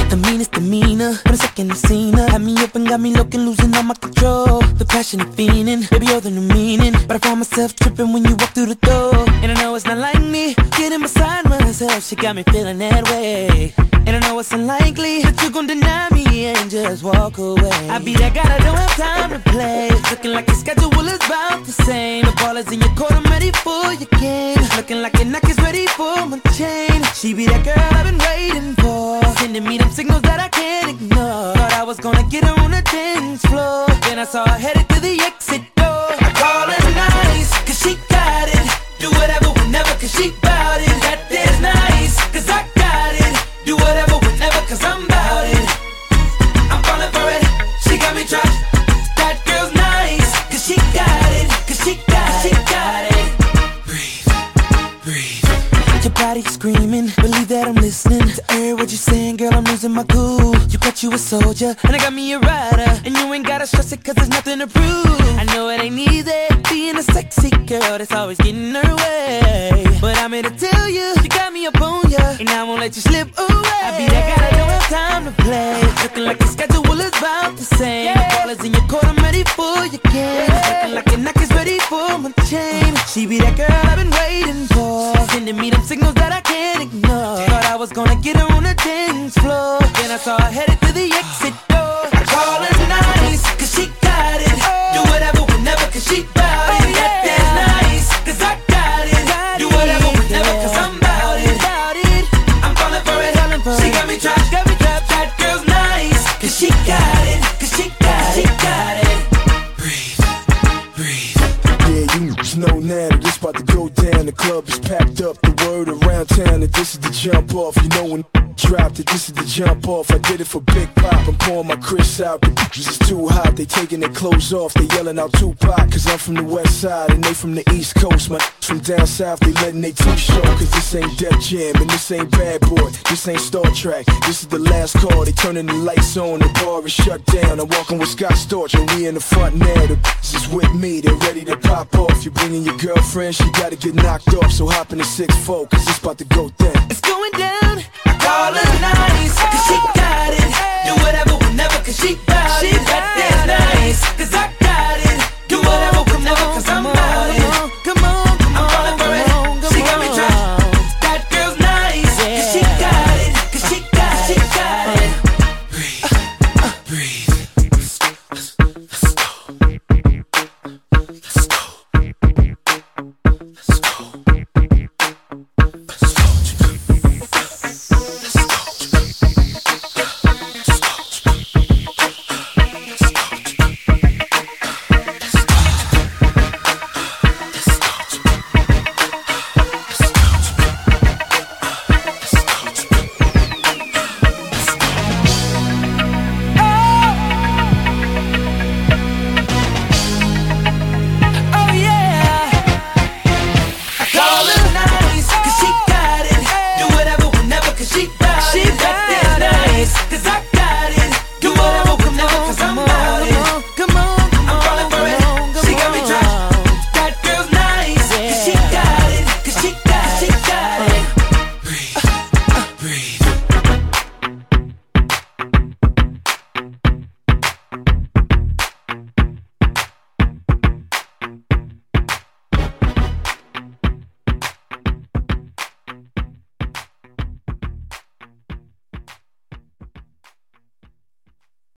The meanest demeanor, but a second I've seen her. Had me up and got me looking, losing all my control. The passionate feeling, baby you're the new meaning. But I found myself tripping when you walk through the door. And I know it's not like me, getting beside myself. She got me feeling that way. And I know it's unlikely that you gon' deny me and just walk away. I be that guy that don't have time to play. Looking like your schedule is about the same. The ball is in your court, I'm ready for your game. Looking like your neck is ready for my chain. She be that girl I've been waiting for, sending me them signals that I can't ignore. Thought I was gonna get her on the dance floor, then I saw her headed to the exit door. I call her nice, cause she got it. Do whatever, whenever, cause she bout it. That is nice, cause I got it. Do whatever, whenever, cause I'm bout it. I'm falling for it, she got me trapped. That girl's nice, cause she got it. Cause she got it. Breathe, breathe. Your body screaming, believe that I'm listening to every word you're saying, girl, I'm losing my cool. You got you a soldier, and I got me a rider, and you ain't gotta stress it cause there's nothing to prove. I know it ain't easy, being a sexy girl that's always getting her way. But I'm here to tell you, you got me up on ya, and I won't let you slip away. I be that guy that don't have time to play, looking like your schedule is about the same. The ball is in your court, I'm ready for your game. Looking like your neck is ready for my chain. She be that girl I've been waiting for, sending me them signals that I can't ignore. Thought I was gonna get her on the dance floor, then I saw her headed to the exit door. I call her nice, cause she got it. Do whatever, whenever, cause she bout it. That is nice, cause I got it. Do whatever, whenever, cause I'm bout it. I'm falling for it, she got me trapped. That girl's nice, cause she got it. Cause she got it. Breathe, breathe. Yeah, you know now that it's about to go down. The club is packed up, the word around town that this is the jump off. You know when dropped it, this is the jump off. I did it for Big Pop, I'm pouring my Chris out. The bitches is too hot, they taking their clothes off. They yelling out Tupac, cause I'm from the west side and they from the east coast. My from down south, they letting they teeth show. Cause this ain't Def Jam and this ain't Bad Boy, this ain't Star Trek. This is the last call, they turning the lights on, the bar is shut down. I'm walking with Scott Storch and we in the front now. The bitches is with me, they're ready to pop off. You bringing your girlfriend, she gotta get knocked off. So hop in the 6-4, cause it's about to go down. It's going down. I call her nice,